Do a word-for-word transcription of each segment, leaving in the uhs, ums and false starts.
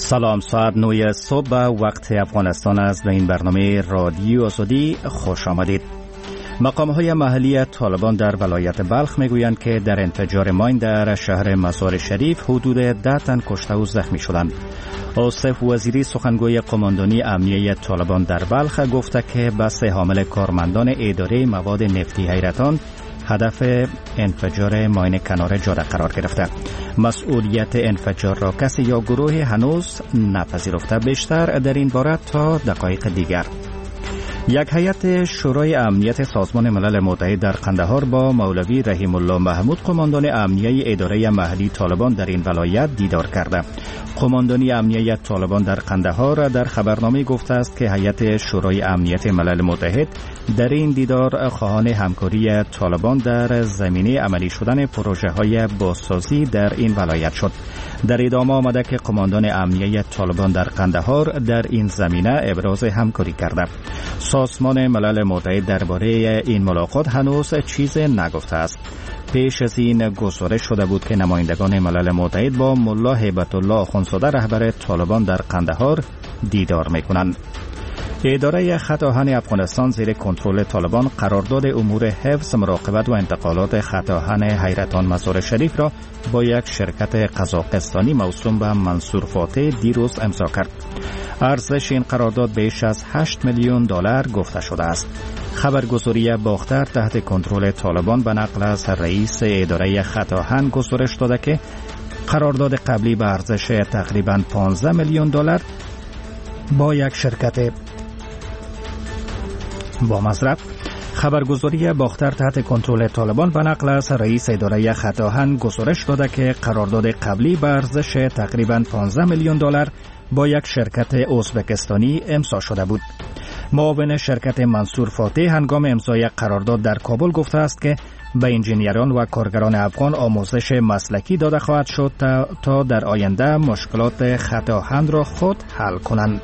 سلام، ساعت نه صبح وقت افغانستان است. به این برنامه رادیو آزادی خوش آمدید. مقام‌های محلی طالبان در ولایت بلخ میگویند که در انفجار ماین در شهر مزار شریف حدود ده تن کشته و زخمی شدند. آصف وزیری سخنگوی قماندانی امنیه طالبان در بلخ گفته که بس حامل کارمندان اداره مواد نفتی حیرتان هدف انفجار ماین کنار جاده قرار گرفته. مسئولیت انفجار را کسی یا گروه هنوز نپذیرفته. بیشتر در این باره تا دقایق دیگر. یک هیئت شورای امنیت سازمان ملل متحد در قندهار با مولوی رحیم الله محمود قماندان امنیه اداره محلی طالبان در این ولایت دیدار کرده. قماندانی امنیه طالبان در قندهار در خبرنامه گفته است که هیئت شورای امنیت ملل متحد در این دیدار خواهان همکاری طالبان در زمینه عملی شدن پروژه های بازسازی در این ولایت شد. در ادامه آمده که قماندان امنیه طالبان در قندهار در این زمینه ابراز همکاری کرده. سازمان ملل متحد درباره این ملاقات هنوز چیز نگفته است. پیش از این گزارش شده بود که نمایندگان ملل متحد با ملا هیبت الله آخوندزاده رهبر طالبان در قندهار دیدار میکنند. اداره خط آهن افغانستان زیر کنترل طالبان قرارداد امور حفظ، مراقبت و انتقالات خط آهن حیرتان مزار شریف را با یک شرکت قزاقستانی موسوم به منصور فاتح دیروز امضا کرد. ارزش این قرارداد بیش از هشت میلیون دلار گفته شده است. خبرگزاری باختر تحت کنترل طالبان به نقل از رئیس اداره خط آهن گزارش داده که قرارداد قبلی به ارزش تقریباً پانزده میلیون دلار با یک شرکت با مصرف خبرگزاری باختر تحت کنترل طالبان به نقل از رئیس اداره خط آهن گزارش داده که قرارداد قبلی به ارزش تقریباً پانزده میلیون دلار با یک شرکت ازبکستانی امضا شده بود. معاون شرکت منصور فاتح هنگام امضای قرارداد در کابل گفته است که به انجینیران و کارگران افغان آموزش مسلکی داده خواهد شد تا, تا در آینده مشکلات خط آهن را خود حل کنند.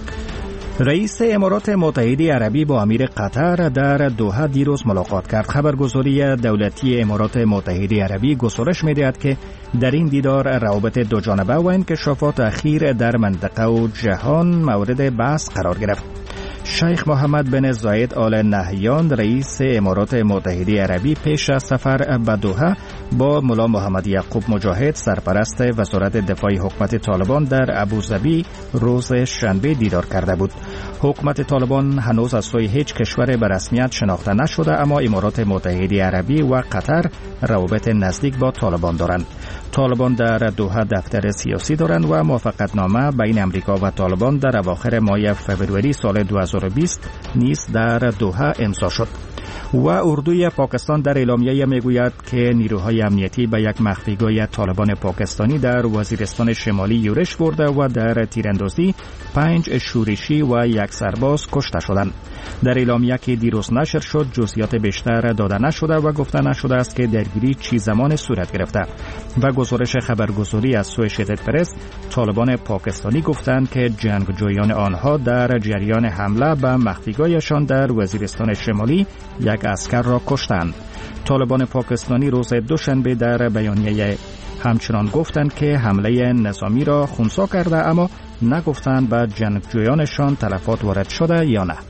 رئیس امارات متحده عربی با امیر قطر در دوحه دیروز ملاقات کرد. خبرگزاری دولتی امارات متحده عربی گزارش می‌دهد که در این دیدار روابط دو جانبه و انکشافات اخیر در منطقه و جهان مورد بحث قرار گرفت. شیخ محمد بن زاید آل نهیان رئیس امارات متحده عربی پیش از سفر به دوحه با ملا محمد یعقوب مجاهد سرپرست وزارت دفاع حکومت طالبان در ابوظبی روز شنبه دیدار کرده بود. حکومت طالبان هنوز از سوی هیچ کشور به رسمیت شناخته نشده، اما امارات متحده عربی و قطر روابط نزدیک با طالبان دارند. طالبان در دوحه دفتر سیاسی دارند و موافقتنامه بین امریکا و طالبان در اواخر ماه فوریه سال دو هزار و بیست نیز در دوحه امضا شد. و اردوی پاکستان در اعلامیه میگوید که نیروهای امنیتی به یک مخفیگاه طالبان پاکستانی در وزیرستان شمالی یورش برده و در تیراندازی پنج شورشی و یک سرباز کشته شدند. در اعلامیه که دیروز نشر شد جزئیات بیشتر داده نشده و گفته نشده است که درگیری چه زمان صورت گرفته. و گزارش خبرگزاری از اسوشییتد پرس طالبان پاکستانی گفتند که جنگجویان آنها در جریان حمله به مخفیگاهشان در وزیرستان شمالی یک اسکر را کشتند. طالبان پاکستانی روز دوشنبه در بیانیه همچنان گفتند که حمله نظامی را خنثی کرده، اما نگفتند به جنگجویانشان تلفات وارد شده یا نه.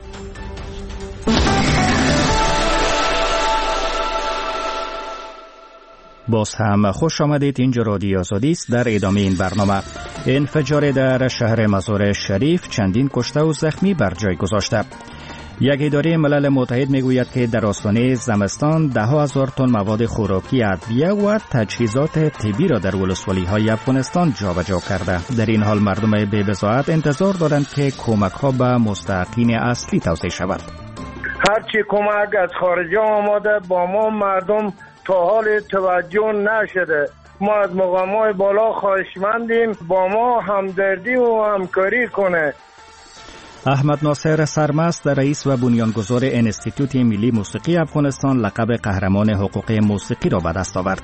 باز هم خوش آمدید. اینجا رادیو آزادی است. در ادامه این برنامه انفجار در شهر مزار شریف چندین کشته و زخمی بر جای گذاشته. یک اداره ملل متحد میگوید که در آستانه زمستان ده ها هزار تن مواد خوراکی، ادویه و تجهیزات طبی را در ولسوالی‌های افغانستان جابجا کرده. در این حال مردم بی بضاعت انتظار دارند که کمک‌ها به مستحقین اصلی توزیع شود. هرچی کمک از خارج آمده با ما مردم تا حال توجه نشده. ما از مقامات بالا خواهشمندیم با ما همدردی و همکاری کنه. احمد ناصر سرمست رئیس و بنیانگذار انستیتوت ملی موسیقی افغانستان لقب قهرمان حقوق موسیقی را به دست آورد.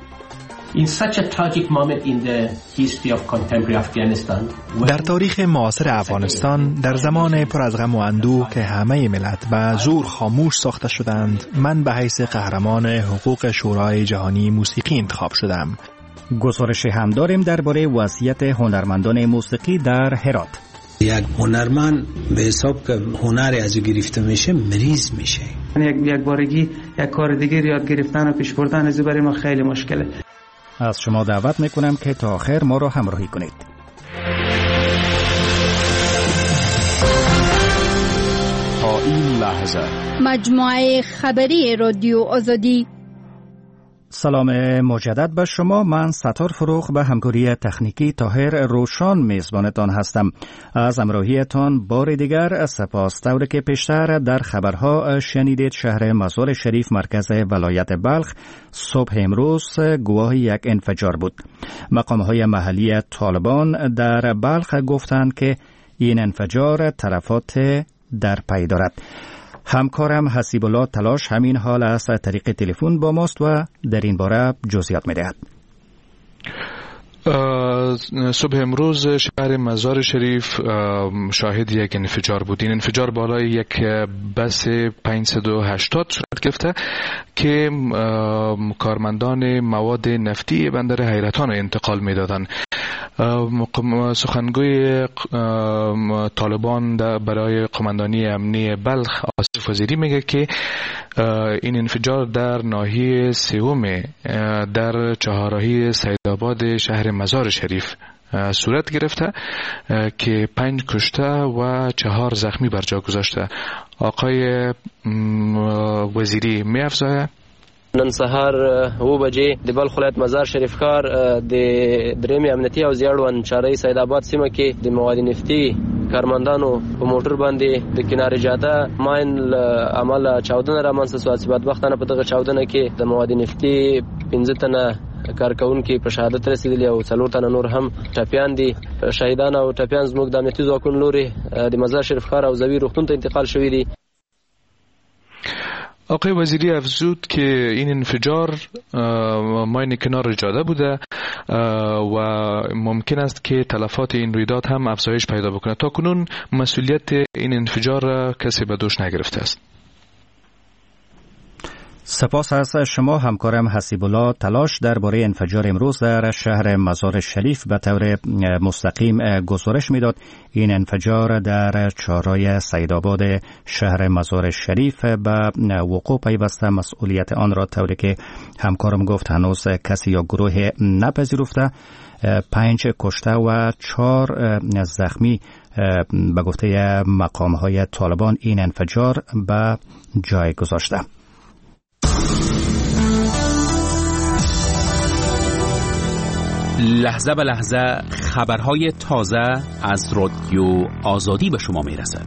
در تاریخ معاصر افغانستان در زمان پر از غم و اندوه که همه ملت به زور خاموش ساخته شدند، من به حیث قهرمان حقوق شورای جهانی موسیقی انتخاب شدم. گزارش هم داریم درباره وضعیت هنرمندان موسیقی در هرات. یک هنرمند به حساب که هنر از او گرفته میشه مریض میشه. یک یک بارگی یک کار دیگه یاد گرفتن و پیش بردن از برای ما خیلی مشکله. از شما دعوت میکنم که تا آخر ما را همراهی کنید. تا این لحظه مجموعه خبری رادیو آزادی. سلام مجدد به شما. من ستار فروغ به همکاری تکنیکی طاهر روشان میزبانتان هستم. از همراهیتان بار دیگر سپاس. طوری که پیشتر در خبرها شنیدید، شهر مزار شریف مرکز ولایت بلخ صبح امروز گواه یک انفجار بود. مقام‌های محلی طالبان در بلخ گفتند که این انفجار تلفات در پی دارد. همکارم حسیب الله تلاش همین حال از طریق تلفن با ماست و در این باره جزئیات می‌دهد. صبح امروز شهر مزار شریف شاهد یک انفجار بود. این انفجار بالای یک بس پانصد و هشتاد صورت گرفته که کارمندان مواد نفتی بندر حیرتان را انتقال می‌دادند. سخنگوی طالبان برای قماندانی امنی بلخ آصف وزیری میگه که این انفجار در ناحیه سوم در چهارراهی سیدآباد شهر مزار شریف صورت گرفته که پنج کشته و چهار زخمی بر جا گذاشته. آقای وزیری می افزاید نن سهار و بجې د بلخ ولایت مزار شریف ښار د درېمې امنیتي او زیړون چارې سیدآباد سیمه کې د مواد نفتي کارمندانو په موټر باندې د کنارې جاده ماین عمل چاودنه رامنځته شوه چې بدبختانه په دغه چاودنه کې د مواد نفتي پنځه تنه کارکونکي په شهادت رسیدلي او څلور تنه نور هم ټپیان دي. شهیدان او ټپیان زموږ د امنیتي ځواکونو لوري د مزار شریف ښار او زوی روغتون ته انتقال شوي دي. آقای وزیری افزود که این انفجار ماین کنار جاده بوده و ممکن است که تلفات این رویداد هم افزایش پیدا بکنه. تا کنون مسئولیت این انفجار کسی به دوش نگرفته است. سپاس از شما همکارم حسیب الله تلاش درباره انفجار امروز در شهر مزار شریف به طور مستقیم گزارش میداد. این انفجار در چهارراه سیدآباد شهر مزار شریف به وقوع پیوسته. مسئولیت آن را طوری که همکارم گفت هنوز کسی یا گروه نپذیرفته. پنج کشته و چهار زخمی به گفته مقام‌های طالبان این انفجار به جای گذاشته. لحظه به لحظه خبرهای تازه از رادیو آزادی به شما میرسد.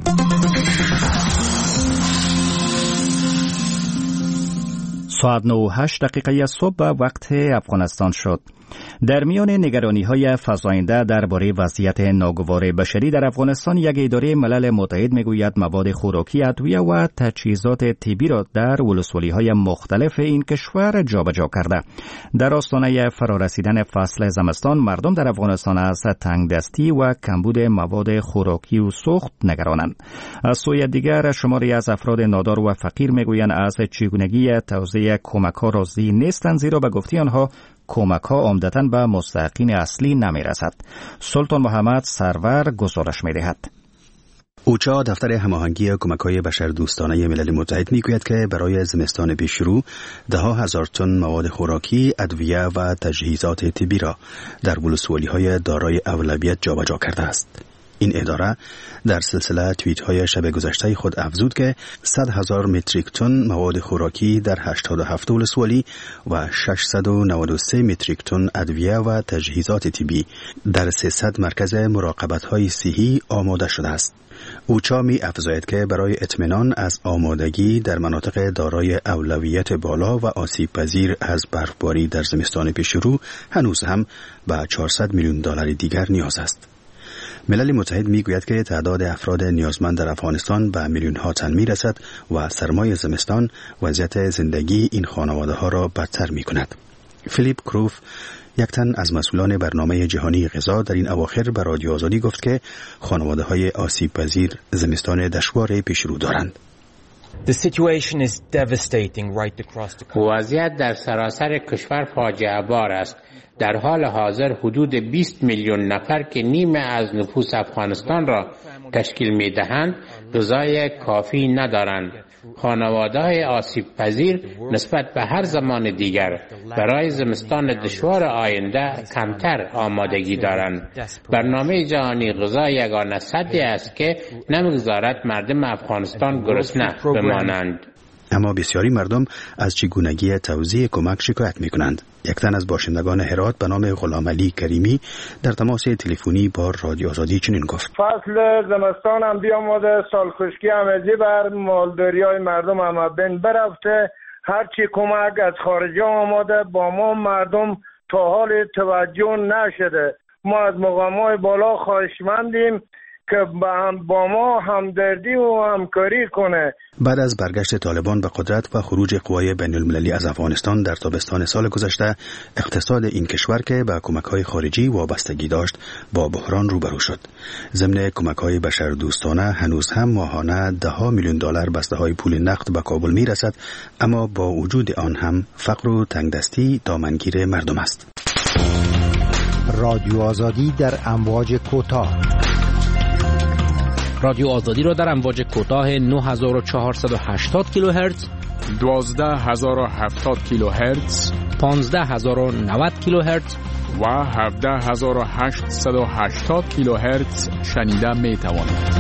ساعت نه و هشت دقیقه صبح به وقت افغانستان شد. در میان نگرانی‌های فزاینده درباره وضعیت ناگوار بشری در افغانستان، یک اداره ملل متحد میگوید مواد خوراکی، ادویه و تجهیزات طبی را در ولسوالی‌های مختلف این کشور جابجا کرده. در آستانه فرارسیدن فصل زمستان، مردم در افغانستان از تنگدستی و کمبود مواد خوراکی و سوخت نگرانند. از سوی دیگر، شماری از افراد نادار و فقیر میگویند از چگونگی توزیع کمک‌ها راضی نیستند، زیرا به گفته آنها کمک‌ها عمدتاً به مستحقین اصلی نمی‌رسد. سلطان محمد سرور گزارش می‌دهد. اوچا دفتر هماهنگی کمک‌های بشردوستانه ملل متحد میگوید که برای زمستان پیشرو ده ها هزار تن مواد خوراکی، ادویه و تجهیزات طبی را در ولسوالی‌های دارای اولویت جابجا کرده است. این اداره در سلسله توییت‌های شب گذشته خود افزود که صد هزار متریک تن مواد خوراکی در هشتاد و هفت ولسوالی و ششصد و نود و سه متریک تن ادویه و تجهیزات طبی در سیصد مرکز مراقبت‌های صحی آماده شده است. اوچا می افزاید که برای اطمینان از آمادگی در مناطق دارای اولویت بالا و آسیب پذیر از برفباری در زمستان پیشرو هنوز هم به چهارصد میلیون دلار دیگر نیاز است. ملل متحد میگوید که تعداد افراد نیازمند در افغانستان به میلیون ها تن میرسد و سرمای زمستان وضعیت زندگی این خانواده ها را بدتر می کند. فیلیپ کروف، یک تن از مسئولان برنامه جهانی غذا، در این اواخر به رادیو آزادی گفت که خانواده های آسیب پذیر زمستان دشوار پیش رو دارند. وضعیت در سراسر کشور فاجعه بار است. در حال حاضر حدود بیست میلیون نفر که نیمه از نفوس افغانستان را تشکیل می‌دهند غذای کافی ندارند. خانواده‌های آسیب پذیر نسبت به هر زمان دیگر برای زمستان دشوار آینده کمتر آمادگی دارند. برنامه جهانی غذا یگانه سدی است که نمی‌گذارد مردم افغانستان گرسنه بمانند. اما بسیاری مردم از چگونگی توزیع کمک شکایت می‌کنند. یک تن از باشندگان هرات به نام غلامعلی کریمی در تماس تلفنی با رادیو آزادی چنین گفت: فصل زمستان هم بیامده، سال خشکی هم بر مالداری‌های مردم هم بین برفته. هرچی کمک از خارج آمده با ما مردم تا حال توجه نشده. ما از مقامات بالا خواهشمندیم که با ما همدردی و همکاری کنه. بعد از برگشت طالبان به قدرت و خروج قوای بین المللی از افغانستان در تابستان سال گذشته، اقتصاد این کشور که به کمک‌های خارجی وابستگی داشت با بحران روبرو شد. ضمن کمک‌های بشردوستانه هنوز هم ماهانه ده ها میلیون دلار بسته‌های پول نقد به کابل می‌رسد، اما با وجود آن هم فقر و تنگدستی دامنگیر مردم است. رادیو آزادی در امواج کوتاه. رادیو آزادی را در امواج کوتاه نه هزار و چهارصد و هشتاد کیلوهرتز، دوازده هزار و هفتاد کیلوهرتز، پانزده هزار و نود کیلوهرتز و هفده هزار و هشتصد و هشتاد کیلوهرتز شنیده می توانید.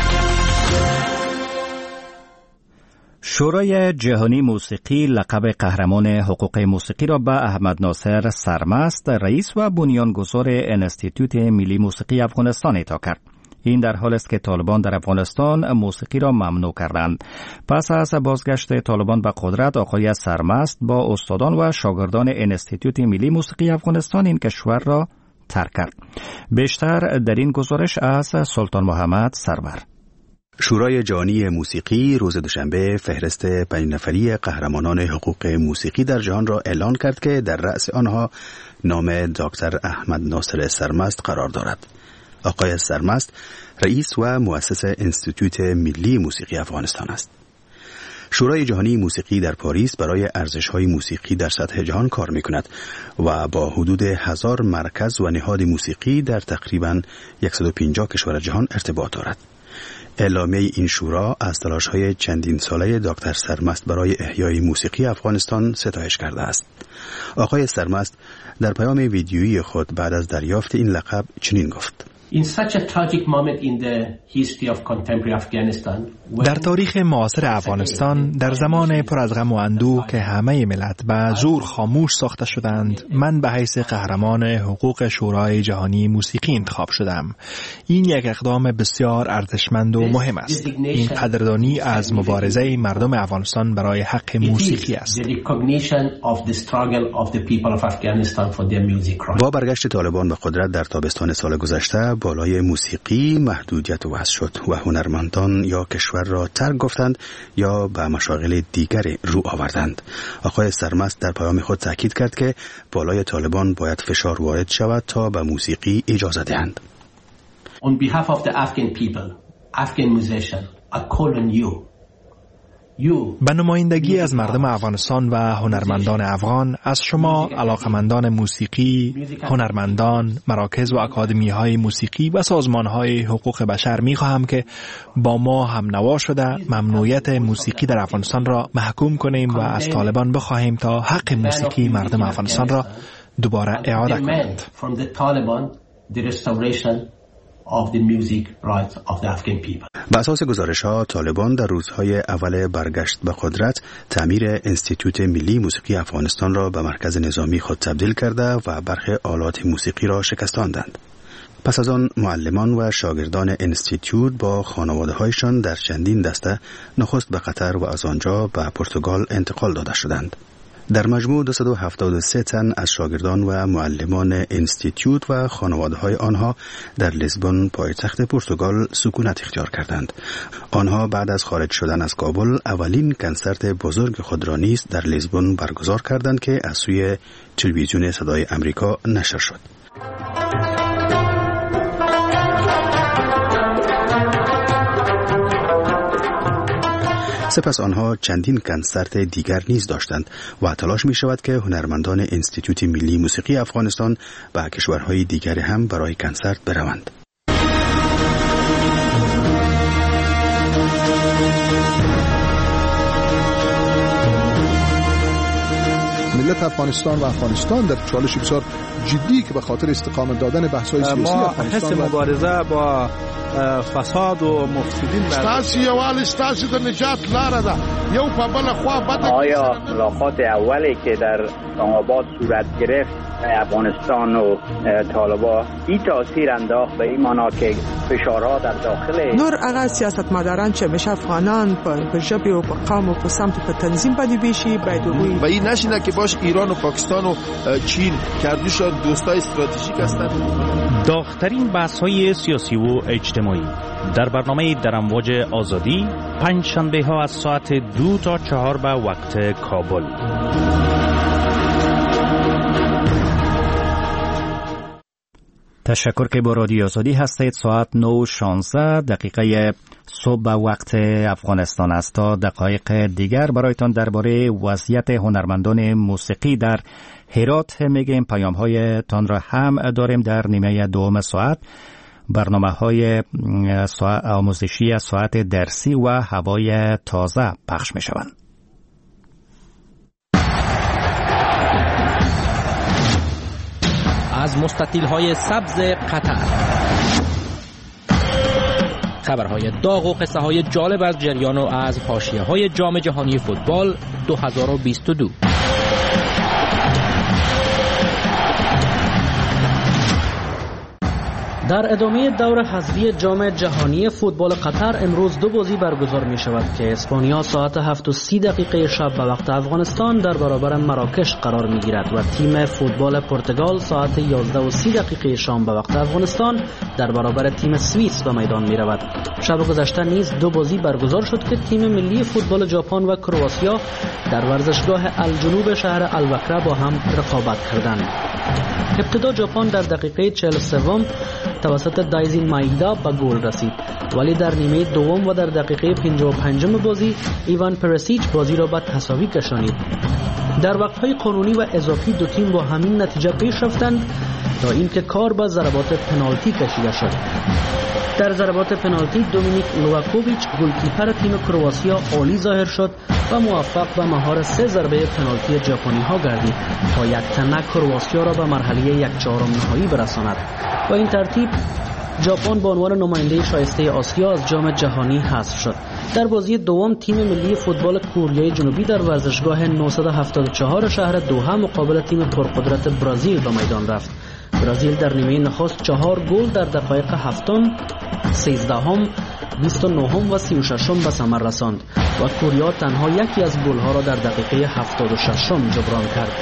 شورای جهانی موسیقی لقب قهرمان حقوق موسیقی را به احمد ناصر سرمست، رئیس و بنیانگذار انستیتوت ملی موسیقی افغانستان اعطا کرد. این در حال است که طالبان در افغانستان موسیقی را ممنوع کردند. پس از بازگشت طالبان به قدرت، آقای سرمست با استادان و شاگردان انستیتوت ملی موسیقی افغانستان این کشور را ترک کرد. بیشتر در این گزارش از سلطان محمد سرور. شورای جهانی موسیقی روز دوشنبه فهرست پنج نفری قهرمانان حقوق موسیقی در جهان را اعلان کرد که در رأس آنها نام دکتر احمد ناصر سرمست قرار دارد. آقای سرمست رئیس و مؤسس انستیتوت ملی موسیقی افغانستان است. شورای جهانی موسیقی در پاریس برای ارزش‌های موسیقی در سطح جهان کار می‌کند و با حدود هزار مرکز و نهاد موسیقی در تقریباً صد و پنجاه کشور جهان ارتباط دارد. اعلامیه این شورا از تلاش‌های چندین ساله دکتر سرمست برای احیای موسیقی افغانستان ستایش کرده است. آقای سرمست در پیام ویدیویی خود بعد از دریافت این لقب چنین گفت: In such a tragic moment in the history of contemporary Afghanistan, در تاریخ معاصر افغانستان، در زمان پر از غم و اندوه که همه ملت به زور خاموش ساخته شدند، من به حیث قهرمان حقوق شورای جهانی موسیقی انتخاب شدم. این یک اقدام بسیار ارزشمند و مهم است. این قدردانی از مبارزه مردم افغانستان برای حق موسیقی است. با برگشت طالبان به قدرت در تابستان سال گذشته، بالای موسیقی محدودیت وضع شد و هنرمندان یا کشور را ترک گفتند یا به مشاغل دیگری رو آوردند. آقای سرمست در پیام خود تاکید کرد که بالای طالبان باید فشار وارد شود تا به موسیقی اجازه دهند. On behalf of the Afghan people, Afghan musician, I call on you. به نمایندگی از مردم افغانستان و هنرمندان افغان، از شما علاقمندان موسیقی، هنرمندان، مراکز و اکادمی‌های موسیقی و سازمان‌های حقوق بشر می‌خواهم که با ما هم نوا شده ممنوعیت موسیقی در افغانستان را محکوم کنیم و از طالبان بخواهیم تا حق موسیقی مردم افغانستان را دوباره اعاده کنند. of the music rights of the Afghan people. بر اساس گزارش‌ها، طالبان در روزهای اول برگشت به قدرت تعمیر انستیتوت ملی موسیقی افغانستان را به مرکز نظامی خود تبدیل کرده و برخی آلات موسیقی را شکستاندند. پس از آن معلمان و شاگردان انستیتوت با خانواده‌هایشان در چندین دسته نخست به قطر و از آنجا به پرتغال انتقال داده شدند. در مجموع دویست و هفتاد و سه تن از شاگردان و معلمان انستیتوت و خانواده‌های آنها در لیسبون پایتخت پرتغال سکونت اختیار کردند. آنها بعد از خارج شدن از کابل اولین کنسرت بزرگ خود را نیز در لیسبون برگزار کردند که از سوی تلویزیون صدای آمریکا نشر شد. سپس آنها چندین کنسرت دیگر نیز داشتند و تلاش می شود که هنرمندان انستیتوت ملی موسیقی افغانستان و کشورهای دیگر هم برای کنسرت بروند. ملت افغانستان و افغانستان در چالش بسیار جدی که به خاطر استقامت دادن بحث‌های سیاسی افغانستان ما حس مبارزه با فساد و مفسدین ستاسو یوال ستاسو د نجات لاره ده یو په بل خوا بد. آیا ملاقات اولی که در اسلام‌آباد صورت گرفت افغانستان و طالبان این تاثیر انداخت به این معنا که فشارها در داخل نور هغه سیاستمداران چې بشه افغانان په ژبه او په قوم او په سمت په تنظیم باندې بشي باید وي و این نشینه که باش ایران و پاکستان و چین کردوش دوستای استراتژیک هستند. داغ‌ترین بحث‌های سیاسی و اجتماعی در برنامه در امواج آزادی پنج شنبه ها از ساعت دو تا چهار به وقت کابل. تشکر که با رادیو آزادی هستید. ساعت نه و شانزده دقیقه صبح به وقت افغانستان است. تا دقایق دیگر برایتان درباره وضعیت هنرمندان موسیقی در هرات میگیم. پیام های تان را هم داریم در نیمه دوم ساعت. برنامه های آموزشی ساعت درسی و هوای تازه پخش می شوند. از مستطیل‌های سبز قطر خبرهای داغ و قصه‌های جالب از جریان و از حاشیه‌های جام جهانی فوتبال دو هزار و بیست و دو. در ادامه دور حذفی جام جهانی فوتبال قطر امروز دو بازی برگزار می شود که اسپانیا ساعت هفت و سی دقیقه شب به وقت افغانستان در برابر مراکش قرار می گیرد و تیم فوتبال پرتغال ساعت یازده و سی دقیقه شام به وقت افغانستان در برابر تیم سوئیس به میدان می رود. شب گذشته نیز دو بازی برگزار شد که تیم ملی فوتبال ژاپن و کرواتیا در ورزشگاه الجنوب شهر الوکره با هم رقابت کردند. ابتدا ژاپن در دقیقه چهل و سه توسط دایزین مایدا به گل رسید، ولی در نیمه دوم و در دقیقه پنجاه و پنج بازی ایوان پرسیچ بازی را به تساوی کشانید. در وقت‌های قانونی و اضافی دو تیم با همین نتیجه پیش رفتند تا اینکه کار به ضربات پنالتی کشیده شد. در ضربات پنالتی دومینیک لواکوویچ گلکیپر تیم کرواتیا عالی ظاهر شد و موفق به مهار سه ضربه پنالتی ژاپنی ها گردید تا یک تنه کرواتیا را به مرحله یک چهارم نهایی برساند. با این ترتیب ژاپن به عنوان نماینده شایسته آسیا از جام جهانی حذف شد. در بازی دوم تیم ملی فوتبال کوریای جنوبی در ورزشگاه نهصد و هفتاد و چهار شهر دوحه مقابل تیم پرقدرت برزیل به میدان رفت. برزیل در نیمه نخست چهار گل در دقایق هفتم، سیزدهم، بیست و نهم و سی و ششم به ثمر رساند و کوریا تنها یکی از گل‌ها را در دقیقه هفتاد و ششم جبران کرد.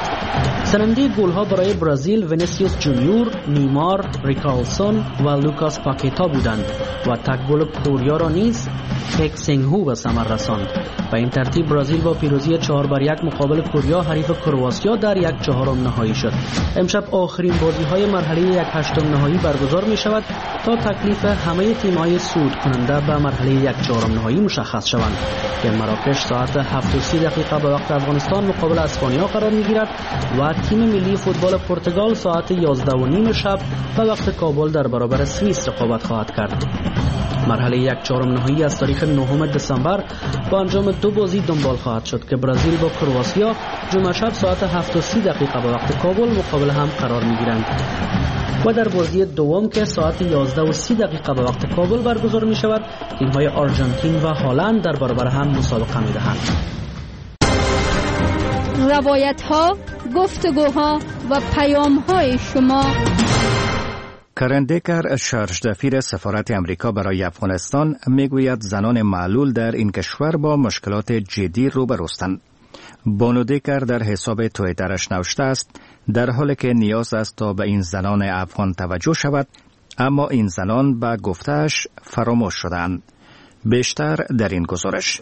سرنده گل‌ها برای برزیل وینیسیوس جونیور، نیمار، ریکارلسون و لوکاس پاکیتا بودند و تک گل کوریا را نیز پک سینگهو به ثمر رساند. به این ترتیب برزیل با پیروزی چهار بر یک مقابل کوریا حریف کرواتیا در یک چهارم نهایی شد. امشب آخرین بازی‌های مرحله یک هشتم نهایی برگزار می‌شود تا تکلیف همه تیم‌های صعود کننده به مرحله یک چهارم نهایی مشخص شوند که مراکش ساعت هفت و سی دقیقه به وقت افغانستان مقابل اسپانیا قرار می‌گیرد و تیم ملی فوتبال پرتغال ساعت یازده و نیم شب به وقت کابل در برابر سوئیس رقابت خواهد کرد. مرحله یک چهارم نهایی از تاریخ نهم دسامبر با انجام دو بازی دنبال خواهد شد که برزیل با کرواتیا جمعه شب ساعت هفت و سی دقیقه به وقت کابل مقابل هم قرار می‌گیرند و در بازی دوم که ساعت یازده و سی دقیقه به وقت کابل برگزار می شود تیم‌های آرژانتین و هلند در برابر هم مسابقه می‌دهند. روایت‌ها، گفتگوها و پیام‌های شما. کرن دیکر شارژدفیر سفارت امریکا برای افغانستان میگوید زنان معلول در این کشور با مشکلات جدی روبروستند. بانو دیکر در حساب توییترش نوشته است در حالی که نیاز است تا به این زنان افغان توجه شود، اما این زنان به گفته‌اش فراموش شدند. بیشتر در این گزارش.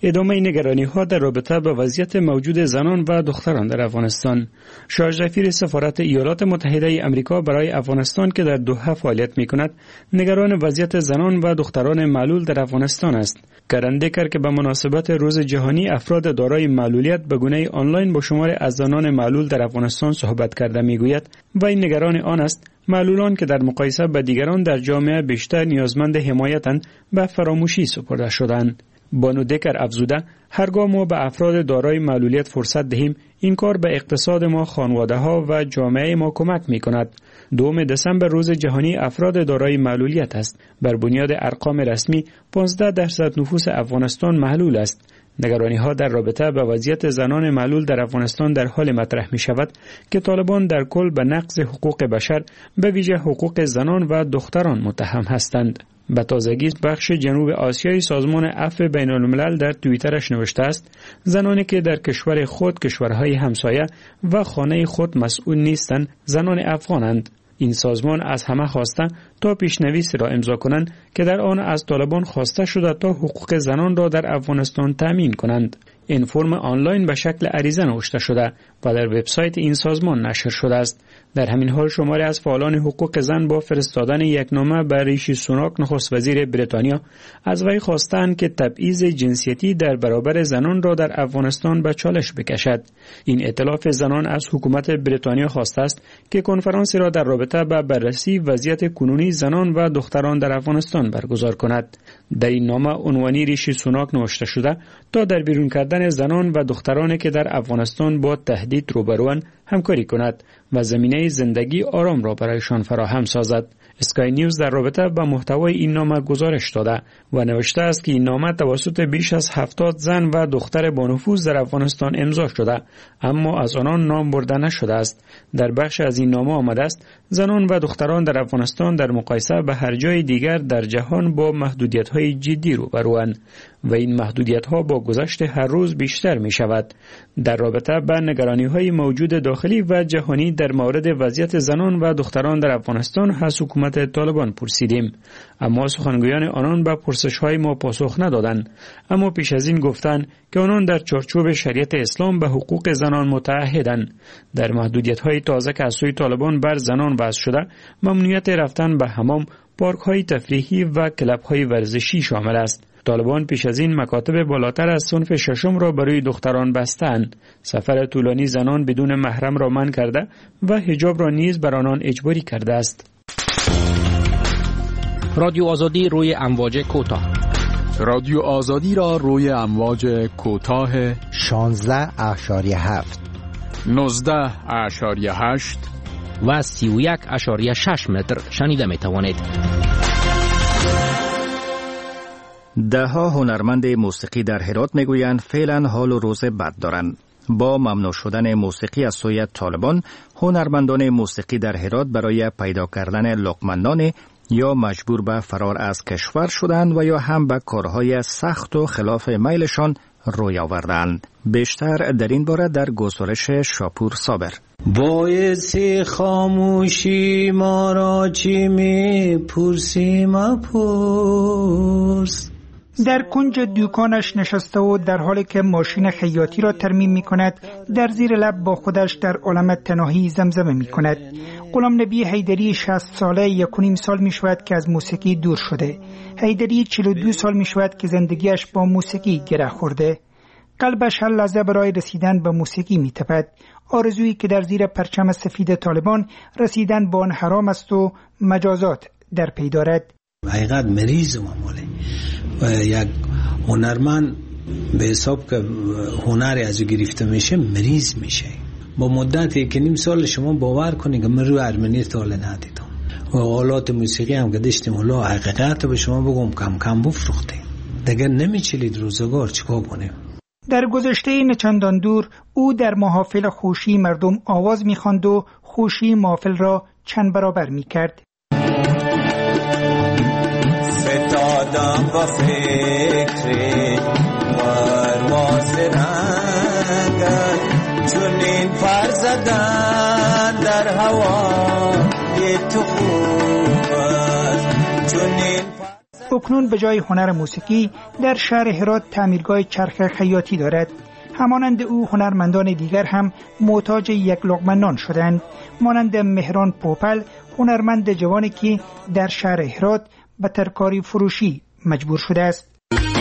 ادامه نگرانی ها در رابطه با وضعیت موجود زنان و دختران در افغانستان. شارژ سفیر سفارت ایالات متحده آمریکا برای افغانستان که در دوحه فعالیت می کند، نگران وضعیت زنان و دختران معلول در افغانستان است. کرندکر که به مناسبت روز جهانی افراد دارای معلولیت به گونه آنلاین با شمار از زنان معلول در افغانستان صحبت کرده میگوید و این نگران آن است معلولان که در مقایسه با دیگران در جامعه بیشتر نیازمند حمایتند به فراموشی سپرده شدند. بانو دکر افزوده هرگاه ما به افراد دارای معلولیت فرصت دهیم این کار به اقتصاد ما، خانواده ها و جامعه ما کمک می کند. دوم دسامبر روز جهانی افراد دارای معلولیت است. بر بنیاد ارقام رسمی پانزده درصد نفوس افغانستان معلول است. نگرانی ها در رابطه با وضعیت زنان معلول در افغانستان در حال مطرح می شود که طالبان در کل به نقض حقوق بشر به ویژه حقوق زنان و دختران متهم هستند. به تازگی بخش جنوب آسیای سازمان عفو بین الملل در توییترش نوشته است زنانی که در کشور خود، کشورهای همسایه و خانه خود مسئول نیستند زنان افغانند. این سازمان از همه خواسته تا پیشنویس را امضا کنند که در آن از طالبان خواسته شده تا حقوق زنان را در افغانستان تامین کنند. این فرم آنلاین به شکل عریضه نوشته شده و در وبسایت این سازمان نشر شده است. در همین حال شماری از فعالان حقوق زن با فرستادن یک نامه به ریشی سوناک نخست وزیر بریتانیا از وی خواستند که تبعیض جنسیتی در برابر زنان را در افغانستان به چالش بکشد. این ائتلاف زنان از حکومت بریتانیا خواسته است که کنفرانسی را در رابطه با بررسی وضعیت کنونی زنان و دختران در افغانستان برگزار کند. در این نامه عنوانی ریشی سوناک نوشته شده تا در بیرون کردن زنان و دخترانی که در افغانستان با تهدید روبروان همکاری کند و زمینه زندگی آرام را برایشان فراهم سازد. اسکای نیوز در رابطه با محتوای این نامه گزارش داده و نوشته است که این نامه توسط بیش از هفتاد زن و دختر با نفوذ در افغانستان امضا شده اما از آنان نام برده نشده است. در بخش از این نامه آمده است زنان و دختران در افغانستان در مقایسه به هر جای دیگر در جهان با محدودیت‌های جدی روبروند و این محدودیت‌ها با گذشت هر روز بیشتر می شود. در رابطه با نگرانی‌های موجود داخلی و جهانی در مورد وضعیت زنان و دختران در افغانستان از حکومت طالبان پرسیدیم اما سخنگویان آنان به پرسش‌های ما پاسخ ندادند. اما پیش از این گفتند که آنان در چارچوب شریعت اسلام به حقوق زنان متعهدند. در محدودیت‌های تازه که از سوی طالبان بر زنان وضع شده ممنوعیت رفتن به حمام، پارک‌های تفریحی و کلب‌های ورزشی شامل است. طالبان پیش از این مکاتب بالاتر از صنف ششم را برای دختران بستند. سفر طولانی زنان بدون محرم را منع کرده و حجاب را نیز بر آنان اجباری کرده است. رادیو آزادی روی امواج کوتاه. رادیو آزادی را روی امواج کوتاه شانزده اشاریه هفت، نوزده اشاریه هشت و سی و یک اشاریه شش متر شنیده می توانید. ده ها هنرمند موسیقی در هرات میگویند فعلا حال و روز بد دارند. با ممنوع شدن موسیقی از سوی طالبان، هنرمندان موسیقی در هرات برای پیدا کردن لقمه‌نان یا مجبور به فرار از کشور شدند و یا هم به کارهای سخت و خلاف میلشان روی آوردند. بیشتر در این باره در گزارش شاپور صابر. باعث خاموشی ما را چی می پرسی مپرس. در کنج دوکانش نشسته و در حالی که ماشین خیاطی را ترمیم می کند در زیر لب با خودش در عالم تنهایی زمزمه می کند. غلام نبی حیدری شصت ساله یک و نیم سال می شود که از موسیقی دور شده. حیدری چهل و دو سال می شود که زندگیش با موسیقی گره خورده. قلبش هر لحظه برای رسیدن به موسیقی می تپد. آرزویی که در زیر پرچم سفید طالبان رسیدن به آن حرام است و مجازات در پی دارد. حقیقت مریض معموله و یک هنرمند به حساب که هنری از او گرفته میشه مریض میشه. با مدت یک نیم سال شما باور کنید که من روی ارمنی تاله ندیدم و آلات موسیقی هم که داشتیم الا حقیقت به شما بگم کم کم بفروختیم دیگه نمیچلید روزگار چیکار کنیم. در گذشته نچندان دور او در محافل خوشی مردم آواز میخواند و خوشی محافل را چند برابر میکرد. فتادم با فکر پرواز رنگت چونین پر زدن در هوا یه تو خوبت چونین. اکنون به جای هنر موسیقی در شهر هرات تعمیرگاه چرخ خیاطی دارد. همانند او هنرمندان دیگر هم محتاج یک لقمه نان شدند، مانند مهران پوپل، هنرمند جوانی که در شهر هرات به ترکاری فروشی مجبور شده است.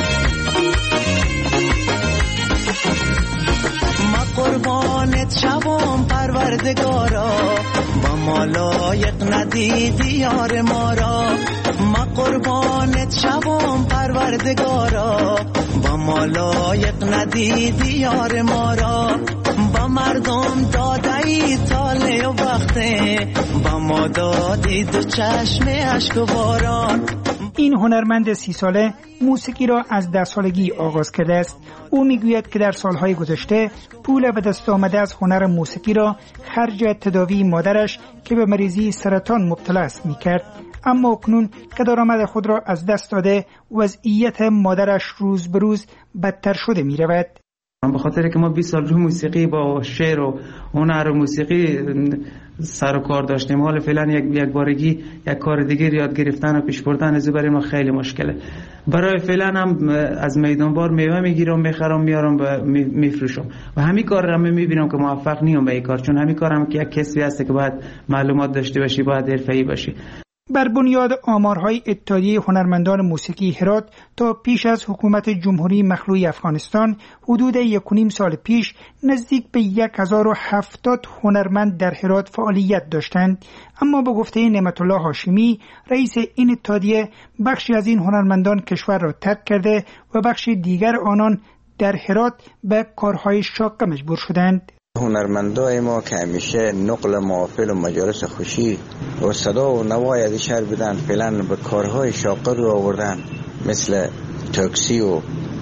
ما قربانت شوم پروردگارا، با ما لایق ندیدی یار ما را. ما قربانت شوم پروردگارا، با ما لایق ندیدی یار ما را. با مردم دادی تاله و وقته، با ما دادی دو چشم اشک و باران. این هنرمند سی ساله موسیقی را از ده سالگی آغاز کرده است. او میگوید که در سالهای گذشته پول به دست آمده از هنر موسیقی را خرج تداوی مادرش که به مریضی سرطان مبتلا است میکرد، اما اکنون که درآمد خود را از دست داده وضعیت مادرش روز به روز بدتر شده می رود. به خاطر که ما بیست سال روی موسیقی با شعر و هنر و موسیقی سر و کار داشتیم، حالا فعلا یک یک بارگی یک کار دیگه یاد گرفتن و پیش بردن از برای ما خیلی مشکله. برای فعلا هم از میدان بار میوه میگیرم، میخرم، میارم و میفروشم و همین کار رو میبینم که موفق نیم به این کار، چون همین کار هم که یک کسبی هست که باید معلومات داشته باشی، باید حرفه‌ای باشی. بر بنیاد آمارهای اتحادیه هنرمندان موسیقی هرات تا پیش از حکومت جمهوری مخلوع افغانستان حدود یک و نیم سال پیش نزدیک به یک هزار و هفتاد هنرمند در هرات فعالیت داشتند، اما به گفته نعمت الله هاشمی رئیس این اتحادیه بخشی از این هنرمندان کشور را ترک کرده و بخش دیگر آنان در هرات به کارهای شاق مجبور شدند. هنرمندای ما که همیشه نقل محافل و مجالس خوشی و صدا و نوای از شهر بدن، فعلا به کارهای شاقه رو آوردن، مثل تاکسی و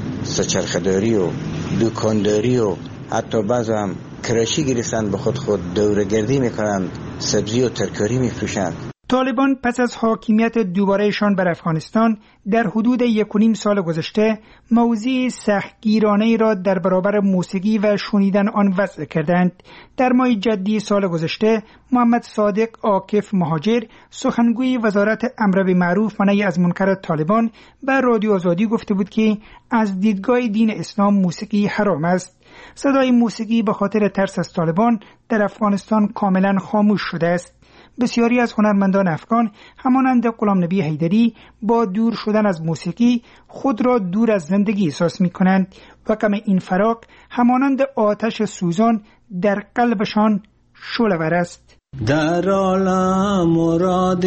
سچرخداری و دکانداری و حتی بعض هم کراشی گرفتن، به خود خود دوره‌گردی میکنن، سبزی و ترکاری میفروشند. طالبان پس از حاکمیت دوبارهشان بر افغانستان در حدود یک و نیم سال گذشته موضوع سختگیرانه‌ای را در برابر موسیقی و شنیدن آن وضع کردند. در ماه جدی سال گذشته محمد صادق عاکف مهاجر، سخنگوی وزارت امر بالمعروف و نهی از منکر طالبان، به رادیو آزادی گفته بود که از دیدگاه دین اسلام موسیقی حرام است. صدای موسیقی به خاطر ترس از طالبان در افغانستان کاملا خاموش شده است. بسیاری از هنرمندان افغان همانند غلام نبی حیدری با دور شدن از موسیقی خود را دور از زندگی احساس می کنند و غم این فراق همانند آتش سوزان در قلبشان شعله‌ور است. در عالم مراد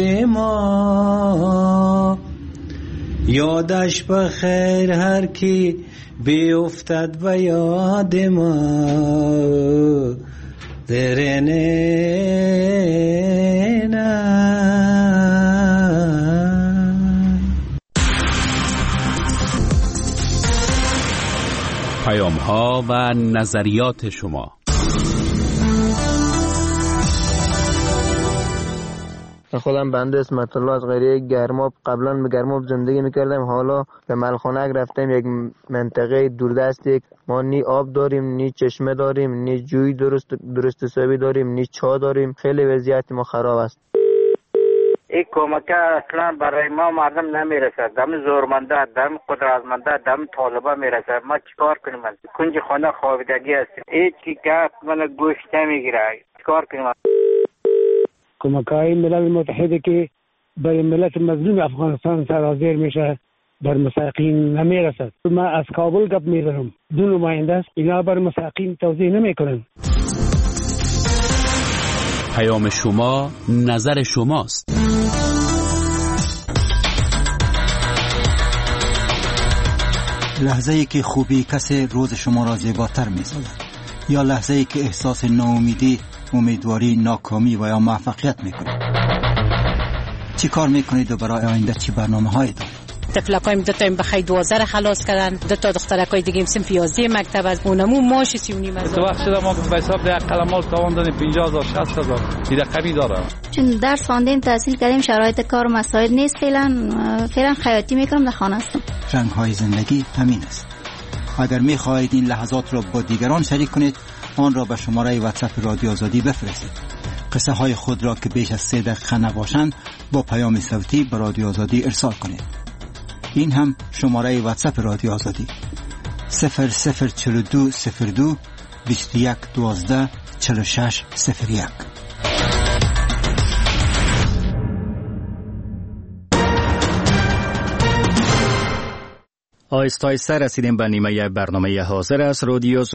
ما یادش بخیر هر کی بیفتد و یاد ما پیام ها و نظریات شما. خودم بنده اسمت الله از قریه گرماب، قبلا به گرماب زندگی میکردم، حالا به ملخانک رفتم، یک منطقه دوردستی. ما نی آب داریم، نی چشمه داریم، نی جوی درست درست حسابی داریم، نی چا داریم. خیلی وضعیت ما خراب است. این کمک اصلا برای ما مردم نمیرسد، دم زورمنده، دم قدرتمنده، دم طالبا میرسد. ما چیکار کنیم؟ کنج خانه خوابیدگی است، هیچ کی گپ من گوش نمیگیره. چیکار کنیم؟ کمک‌های ملل متحد که برای ملت مظلوم افغانستان سرازیر میشه بر مساکین نمیرسد. ما از کابل گپ میزنم، دو نماینده است، اینا بر مساکین توضیح نمیکنن. پیام شما نظر شماست. لحظه ای که خوبی کسی روز شما را زیباتر می‌سازد، یا لحظه ای که احساس ناامیدی، امیدواری، ناکامی و یا موفقیت میکنید. چی کار میکنید و برای آینده چی برنامه‌هایی دارید؟ طفلکایم دو تا بخای دوازده را خلاص کردن، دو تا دخترکای دیگه هم سن یازده مکتب از اونمو ماش سی و نیم هزار. تو وقت شده ما به حساب یک قلم مال تاوان دادیم پنجاه هزار شصت هزار. این رقمی داره. چون درس خواندیم، تحصیل کردیم، شرایط کار مساعد نیست. فعلا فعلا خیاطی میکنم، در خانه هستم. رنگ‌های زندگی همین است. اگر می‌خواهید این لحظات را با دیگران شریک کنید، آن را به شماره واتساپ رادیو آزادی بفرستید. قصه های خود را که بیش از سه دقیقه نباشند با پیام صوتی به رادیو آزادی ارسال کنید. این هم شماره واتساپ رادیو آزادی صفر صفر چهل و دو صفر دو بیست و یک دوازده چهل و شش صفر یک. آهسته آهسته رسیدیم به نیمه برنامه حاضر است رادیو